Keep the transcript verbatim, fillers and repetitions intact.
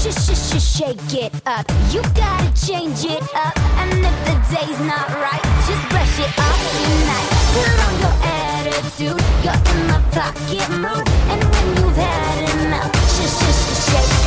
sh sh sh shake it up. You gotta change it up. And if the day's not right, just brush it off tonight. Put on your attitude, you're in my pocket mood. And when you've had enough, sh sh sh shake